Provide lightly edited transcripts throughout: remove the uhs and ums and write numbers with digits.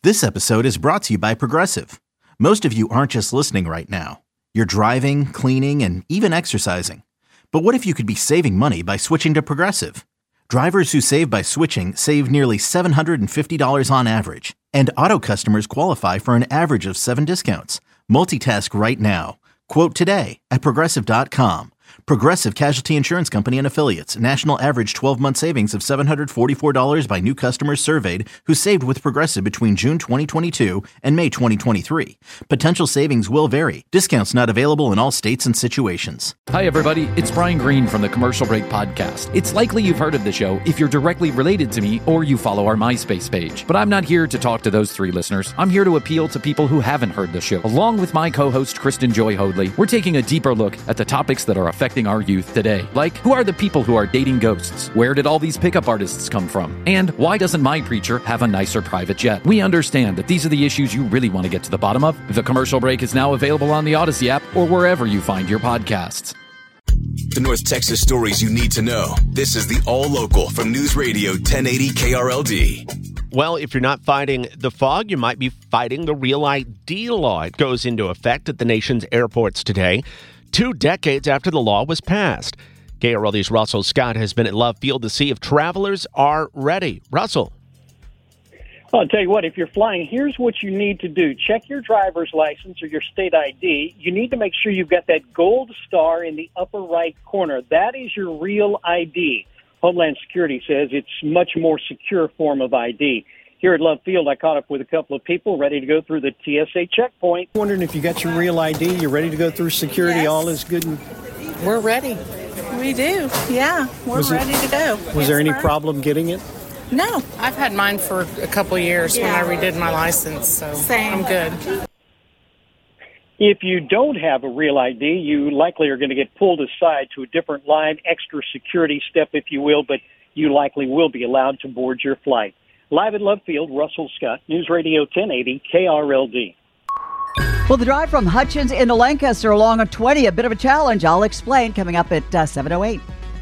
This episode is brought to you by Progressive. Most of you aren't just listening right now. You're driving, cleaning, and even exercising. But what if you could be saving money by switching to Progressive? Drivers who save by switching save nearly $750 on average. And auto customers qualify for an average of 7 discounts. Multitask right now. Quote today at Progressive.com. Progressive Casualty Insurance Company and Affiliates. National average 12-month savings of $744 by new customers surveyed who saved with Progressive between June 2022 and May 2023. Potential savings will vary. Discounts not available in all states and situations. Hi, everybody. It's Brian Green from the Commercial Break Podcast. It's likely you've heard of the show if you're directly related to me or you follow our MySpace page. But I'm not here to talk to those 3 listeners. I'm here to appeal to people who haven't heard the show. Along with my co-host, Kristen Joy Hoadley, we're taking a deeper look at the topics that are affecting our youth today. Like, who are the people who are dating ghosts? Where did all these pickup artists come from? And why doesn't my preacher have a nicer private jet? We understand that these are the issues you really want to get to the bottom of. The Commercial Break is now available on the Odyssey app or wherever you find your podcasts. The North Texas stories you need to know. This is the All Local from News Radio 1080 KRLD. Well, if you're not fighting the fog, you might be fighting the Real ID law. It goes into effect at the nation's airports today, 2 decades after the law was passed. KRLD's Russell Scott has been at Love Field to see if travelers are ready. Russell. Well, I'll tell you what, if you're flying, here's what you need to do. Check your driver's license or your state ID. You need to make sure you've got that gold star in the upper right corner. That is your real ID. Homeland Security says it's much more secure form of ID. Here at Love Field, I caught up with a couple of people ready to go through the TSA checkpoint. Wondering if you got your real ID, you're ready to go through security, yes. All is good. We're ready. We do. Yeah, we're ready to go. Was there any problem getting it? No. I've had mine for a couple of years when I redid my license, so Same. I'm good. If you don't have a real ID, you likely are going to get pulled aside to a different line, extra security step, if you will, but you likely will be allowed to board your flight. Live at Love Field, Russell Scott, News Radio 1080 KRLD. Well, the drive from Hutchins into Lancaster along a 20, a bit of a challenge. I'll explain coming up at 7:08.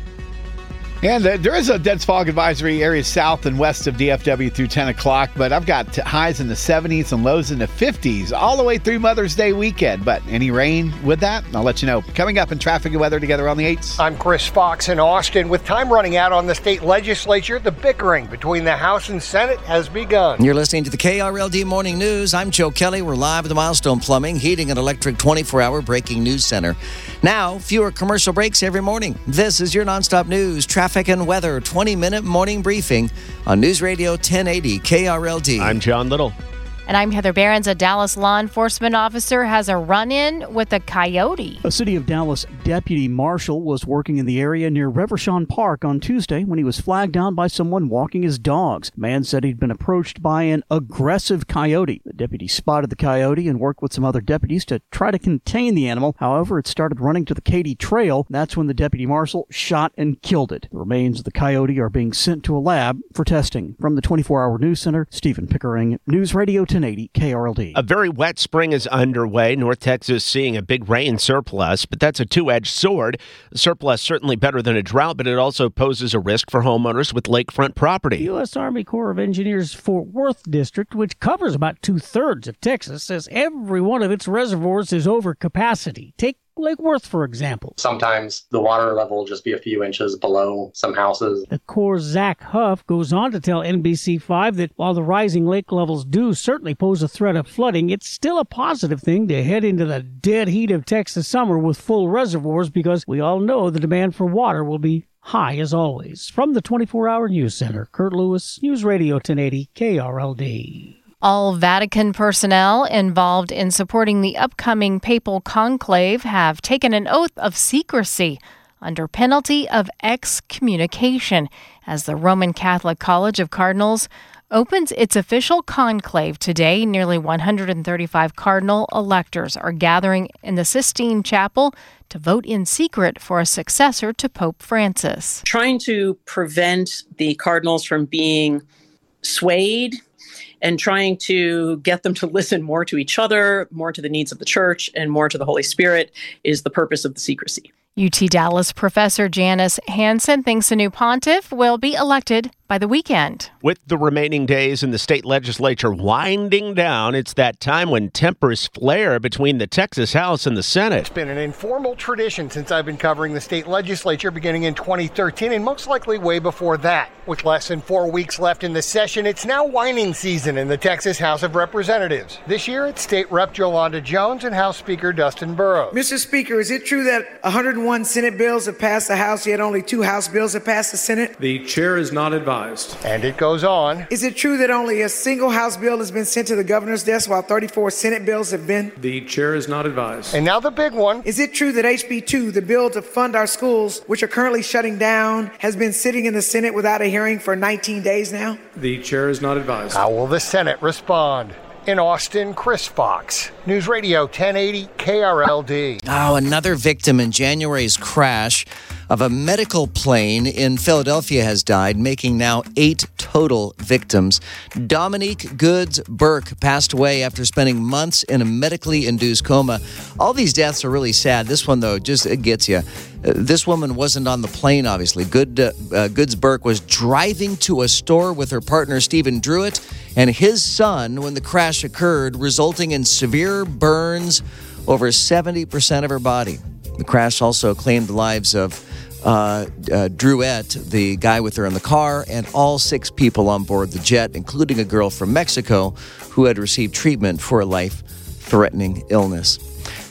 And there is a dense fog advisory areas south and west of DFW through 10 o'clock, but I've got highs in the 70s and lows in the 50s all the way through Mother's Day weekend. But any rain with that, I'll let you know. Coming up in traffic and weather together on the 8s. I'm Chris Fox in Austin. With time running out on the state legislature, the bickering between the House and Senate has begun. You're listening to the KRLD Morning News. I'm Joe Kelly. We're live at the Milestone Plumbing, Heating, and Electric 24-hour breaking news center. Now, fewer commercial breaks every morning. This is your nonstop news, traffic, and weather 20-minute morning briefing on News Radio 1080 KRLD. I'm John Little. And I'm Heather Behrens. A Dallas law enforcement officer has a run-in with a coyote. A City of Dallas deputy marshal was working in the area near Reverchon Park on Tuesday when he was flagged down by someone walking his dogs. The man said he'd been approached by an aggressive coyote. The deputy spotted the coyote and worked with some other deputies to try to contain the animal. However, it started running to the Katy Trail. That's when the deputy marshal shot and killed it. The remains of the coyote are being sent to a lab for testing. From the 24-hour news center, Stephen Pickering, News Radio 1080 KRLD. A very wet spring is underway. North Texas seeing a big rain surplus, but that's a two-edged sword. The surplus certainly better than a drought, but it also poses a risk for homeowners with lakefront property. The U.S. Army Corps of Engineers Fort Worth District, which covers about 2/3 of Texas, says every one of its reservoirs is over capacity. Take Lake Worth, for example. Sometimes the water level will just be a few inches below some houses. The Corps' Zach Huff goes on to tell NBC5 that while the rising lake levels do certainly pose a threat of flooding, it's still a positive thing to head into the dead heat of Texas summer with full reservoirs because we all know the demand for water will be high as always. From the 24-hour news center, Kurt Lewis, News Radio 1080 KRLD. All Vatican personnel involved in supporting the upcoming papal conclave have taken an oath of secrecy under penalty of excommunication as the Roman Catholic College of Cardinals opens its official conclave today. Nearly 135 cardinal electors are gathering in the Sistine Chapel to vote in secret for a successor to Pope Francis. Trying to prevent the cardinals from being swayed and trying to get them to listen more to each other, more to the needs of the church, and more to the Holy Spirit is the purpose of the secrecy. UT Dallas professor Janice Hansen thinks a new pontiff will be elected by the weekend. With the remaining days in the state legislature winding down, it's that time when tempers flare between the Texas House and the Senate. It's been an informal tradition since I've been covering the state legislature beginning in 2013 and most likely way before that. With less than 4 weeks left in the session, it's now whining season in the Texas House of Representatives. This year, it's State Rep. Yolanda Jones and House Speaker Dustin Burrows. Mr. Speaker, is it true that 101 Senate bills have passed the House, yet only 2 House bills have passed the Senate? The chair is not advised. And it goes on. Is it true that only a single House bill has been sent to the governor's desk while 34 Senate bills have been? The chair is not advised. And now the big one. Is it true that HB 2, the bill to fund our schools, which are currently shutting down, has been sitting in the Senate without a hearing for 19 days now? The chair is not advised. How will the Senate respond? In Austin, Chris Fox, News Radio 1080 KRLD. Oh, another victim in January's crash of a medical plane in Philadelphia has died, making now 8 total victims. Dominique Goods Burke passed away after spending months in a medically induced coma. All these deaths are really sad. This one, though, just it gets you. This woman wasn't on the plane, obviously. Goods Burke was driving to a store with her partner, Stephen Druitt, and his son when the crash occurred, resulting in severe burns over 70% of her body. The crash also claimed the lives of Druitt, the guy with her in the car, and all 6 people on board the jet, including a girl from Mexico who had received treatment for a life-threatening illness.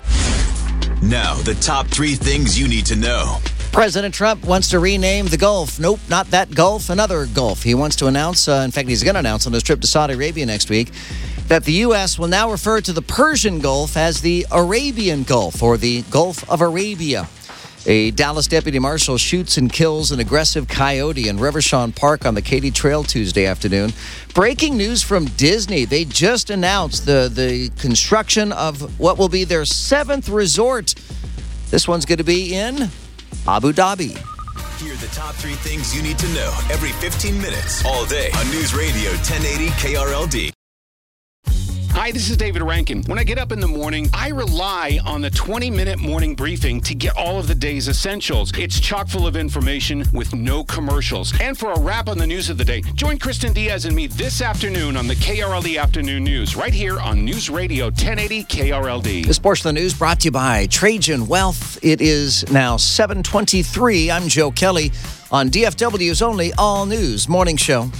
Now, the top 3 things you need to know. President Trump wants to rename the Gulf. Nope, not that Gulf, another Gulf. He wants to announce, in fact, he's going to announce on his trip to Saudi Arabia next week, that the U.S. will now refer to the Persian Gulf as the Arabian Gulf, or the Gulf of Arabia. A Dallas deputy marshal shoots and kills an aggressive coyote in Reverchon Park on the Katy Trail Tuesday afternoon. Breaking news from Disney. They just announced the construction of what will be their 7th resort. This one's going to be in Abu Dhabi. Here are the top 3 things you need to know every 15 minutes, all day on News Radio 1080 KRLD. Hi, this is David Rankin. When I get up in the morning, I rely on the 20-minute morning briefing to get all of the day's essentials. It's chock full of information with no commercials. And for a wrap on the news of the day, join Kristen Diaz and me this afternoon on the KRLD Afternoon News, right here on News Radio 1080 KRLD. This portion of the news brought to you by Trajan Wealth. It is now 7:23. I'm Joe Kelly on DFW's only all-news morning show.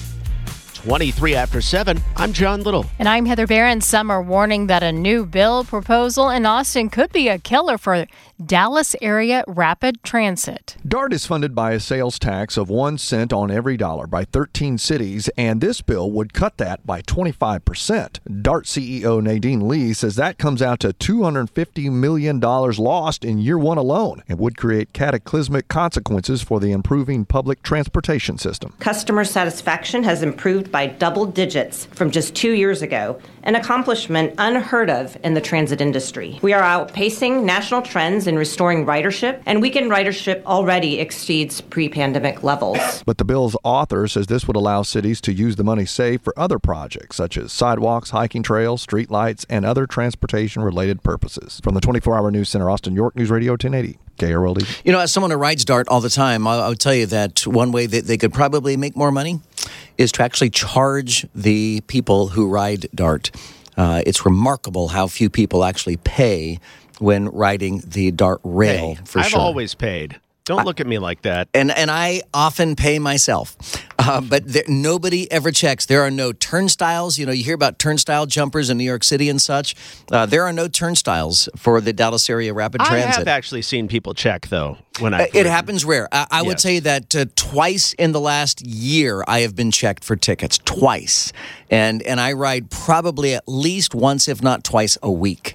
23 after 7, I'm John Little. And I'm Heather Barron. Some are warning that a new bill proposal in Austin could be a killer for Dallas area rapid transit. DART is funded by a sales tax of 1 cent on every dollar by 13 cities, and this bill would cut that by 25%. DART CEO Nadine Lee says that comes out to $250 million lost in year 1 alone and would create cataclysmic consequences for the improving public transportation system. Customer satisfaction has improved by double digits from just 2 years ago, an accomplishment unheard of in the transit industry. We are outpacing national trends in restoring ridership, and weekend ridership already exceeds pre-pandemic levels. But the bill's author says this would allow cities to use the money saved for other projects, such as sidewalks, hiking trails, street lights, and other transportation-related purposes. From the 24-hour News Center, Austin, York, News Radio 1080. KRLD. You know, as someone who rides DART all the time, I would tell you that one way that they could probably make more money is to actually charge the people who ride DART. It's remarkable how few people actually pay when riding the DART rail, for I've sure. I've always paid. Don't look at me like that. And I often pay myself. But nobody ever checks. There are no turnstiles. You know, you hear about turnstile jumpers in New York City and such. There are no turnstiles for the Dallas area rapid transit. I have actually seen people check, though. It happens rare. I would say that twice in the last year I have been checked for tickets. Twice. And I ride probably at least once, if not twice, a week.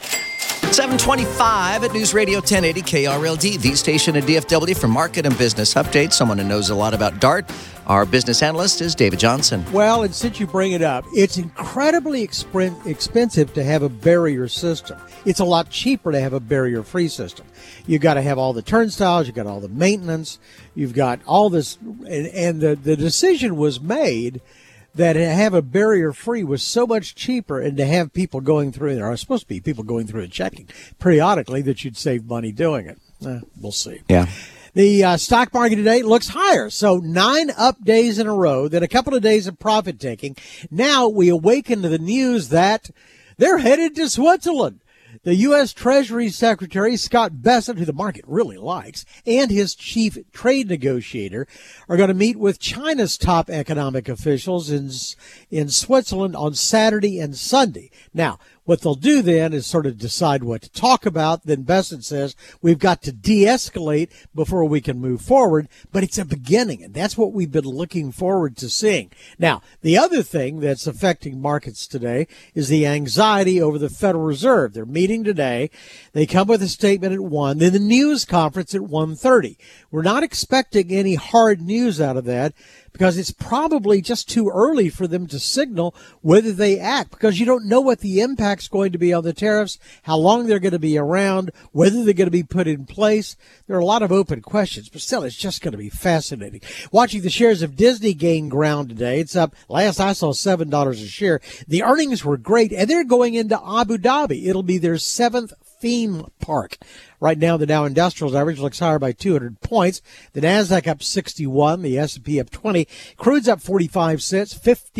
7:25 at News Radio 1080 KRLD, the station at DFW for market and business updates. Someone who knows a lot about DART. Our business analyst is David Johnson. Well, and since you bring it up, it's incredibly expensive to have a barrier system. It's a lot cheaper to have a barrier-free system. You've got to have all the turnstiles, you've got all the maintenance, you've got all this, and the decision was made that to have a barrier-free was so much cheaper, and to have people going through, there are supposed to be people going through and checking periodically, that you'd save money doing it. We'll see. Yeah. The stock market today looks higher. So 9 up days in a row, then a couple of days of profit taking. Now we awaken to the news that they're headed to Switzerland. The U.S. Treasury Secretary, Scott Bessent, who the market really likes, and his chief trade negotiator are going to meet with China's top economic officials in Switzerland on Saturday and Sunday. Now, what they'll do then is sort of decide what to talk about. Then Bessent says we've got to de-escalate before we can move forward, but it's a beginning, and that's what we've been looking forward to seeing. Now, the other thing that's affecting markets today is the anxiety over the Federal Reserve. They're meeting today. They come with a statement at 1, then the news conference at 1:30. We're not expecting any hard news out of that, because it's probably just too early for them to signal whether they act, because you don't know what the impact's going to be on the tariffs, how long they're going to be around, whether they're going to be put in place. There are a lot of open questions, but still, it's just going to be fascinating. Watching the shares of Disney gain ground today. It's up, last I saw, $7 a share. The earnings were great, and they're going into Abu Dhabi. It'll be their 7th theme park. Right now, the Dow Industrials average looks higher by 200 points. The Nasdaq up 61, the S&P up 20. Crude's up 45 cents,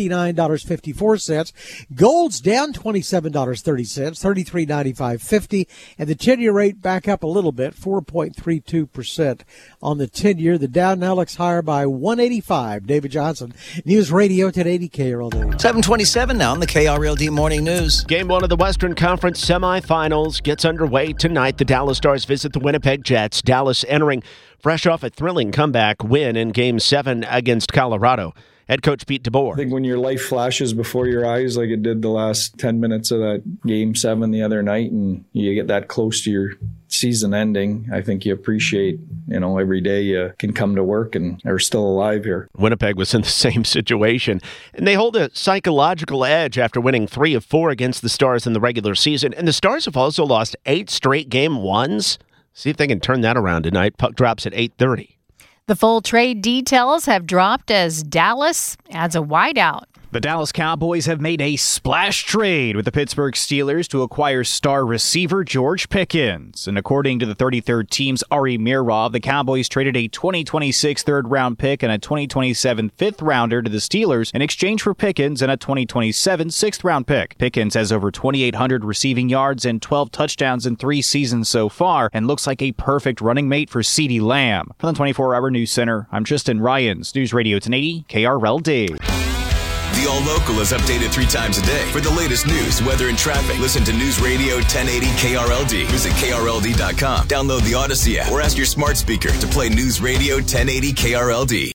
$59.54. Gold's down $27.30, $33.95.50. And the 10-year rate back up a little bit, 4.32% on the 10-year. The Dow now looks higher by 185. David Johnson, News Radio 1080 KRLD. 7:27 now on the KRLD Morning News. Game 1 of the Western Conference semifinals gets underway tonight. The Dallas Stars visit the Winnipeg Jets. Dallas entering fresh off a thrilling comeback win in Game 7 against Colorado. Head coach Pete DeBoer. I think when your life flashes before your eyes like it did the last 10 minutes of that Game 7 the other night, and you get that close to your season ending, I think you appreciate, every day you can come to work and are still alive here. Winnipeg was in the same situation, and they hold a psychological edge after winning 3 of 4 against the Stars in the regular season. And the Stars have also lost 8 straight Game 1s. See if they can turn that around tonight. Puck drops at 8:30. The full trade details have dropped as Dallas adds a wideout. The Dallas Cowboys have made a splash trade with the Pittsburgh Steelers to acquire star receiver George Pickens. And according to the 33rd team's Ari Mirov, the Cowboys traded a 2026 third-round pick and a 2027 fifth-rounder to the Steelers in exchange for Pickens and a 2027 sixth-round pick. Pickens has over 2,800 receiving yards and 12 touchdowns in 3 seasons so far and looks like a perfect running mate for CeeDee Lamb. From the 24-Hour News Center, I'm Tristan Ryans, News Radio 1080 KRLD. The All Local is updated 3 times a day. For the latest news, weather, and traffic, listen to News Radio 1080 KRLD. Visit KRLD.com. Download the Odyssey app or ask your smart speaker to play News Radio 1080 KRLD.